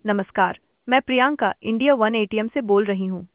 नमस्कार, मैं Priyanka India one ATM से बोल रही हूँ।